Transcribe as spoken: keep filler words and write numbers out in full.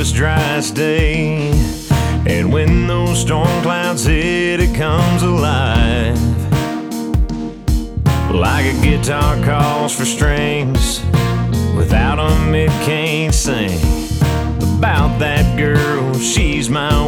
hardest, driest day. And when those storm clouds hit, it comes alive. Like a guitar calls for strings, without them it can't sing. About that girl, she's my